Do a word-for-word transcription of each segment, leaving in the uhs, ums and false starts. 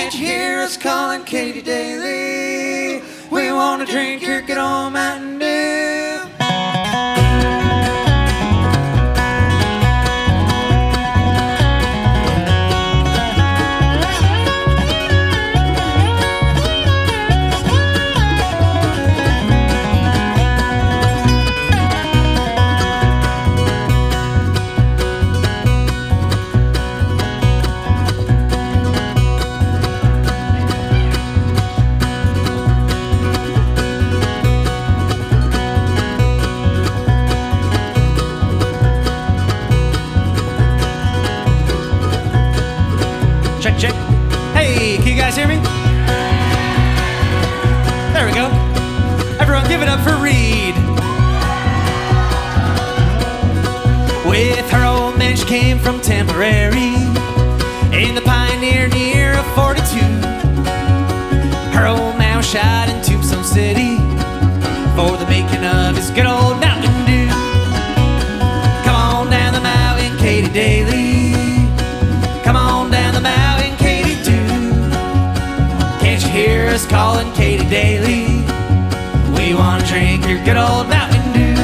Can't you hear us calling Katy Daly? We want to drink your good old Mountain Dew. Check, check. Hey, can you guys hear me? There we go. Everyone give it up for Reed. With her old man, she came from Temporary in the Pioneer near a forty-two. Her old man was shot in Tombstone City for the making of his good old Mountain Dew. Come on down the mountain, Katy Daly. Come on down the mountain, Katy Dew. Can't you hear us calling Katy Daly? We want to drink your good old Mountain Dew.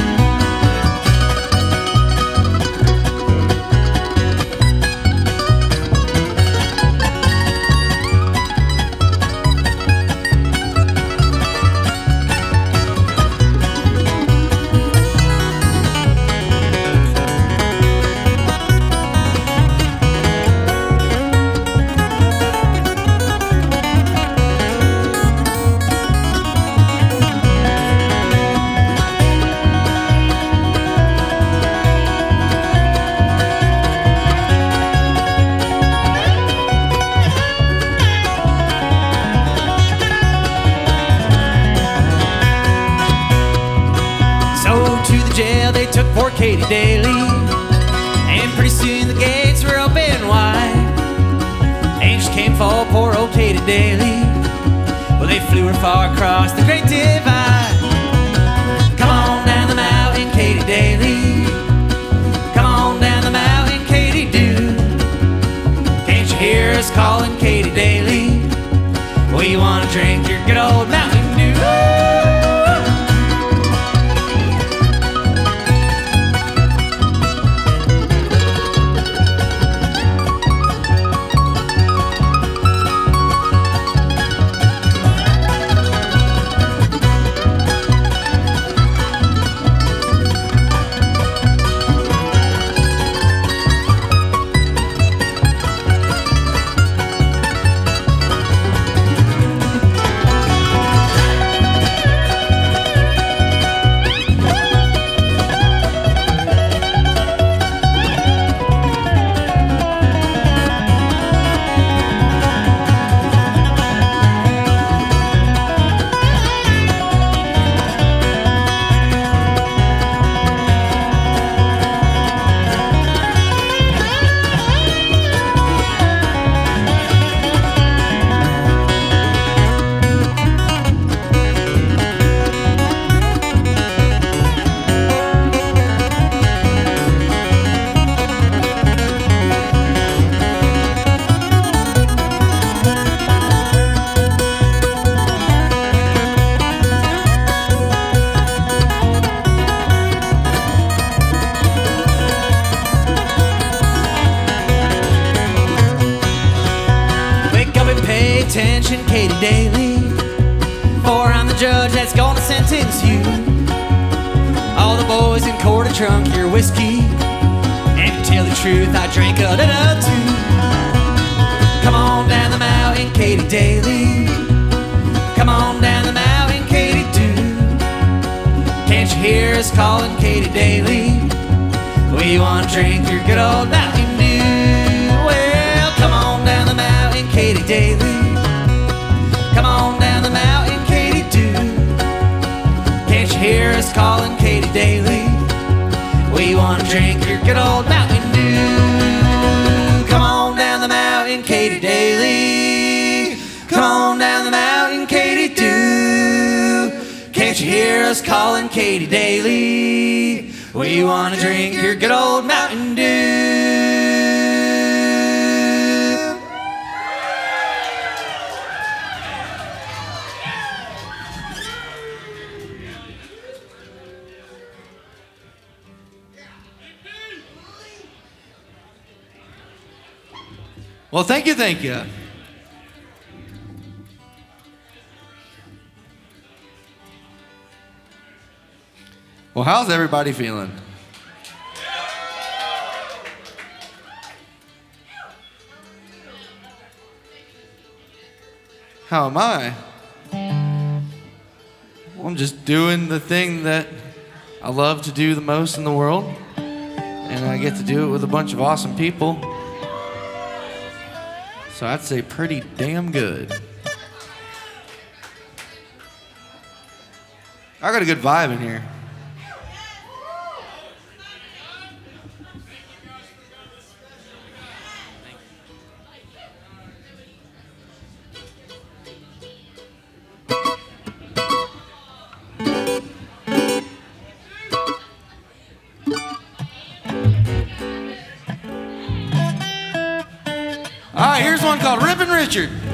Jail they took poor Katy Daly, and pretty soon the gates were open wide. Angels came for poor old Katy Daly. Well, they flew her far across the Great Divide. Come on down the mountain, Katy Daly. Come on down the mountain, Katy Dew. Can't you hear us calling Katy Daly? We want to drink your good old Mountain Dew. Attention, Katy Daly, for I'm the judge that's gonna sentence you. All the boys in court have drunk your whiskey, and to tell the truth, I drank a little too. Come on down the mountain, Katy Daly. Come on down the mountain, Katy Dew. Can't you hear us calling Katy Daly? We want to drink your good old Mountain Dew. Well, come on down the mountain, Katy Daly. Come on down the mountain, Katy Dew. Can't you hear us calling Katy Daly? We want to drink your good old Mountain Dew. Come on down the mountain, Katy Daly. Come on down the mountain, Katy Dew. Can't you hear us calling Katy Daly? We want to drink your good old Mountain Dew. Well, thank you, thank you. Well, how's everybody feeling? How am I? Well, I'm just doing the thing that I love to do the most in the world, and I get to do it with a bunch of awesome people. So I'd say pretty damn good. I got a good vibe in here. All right, here's one called Rippin' Richard.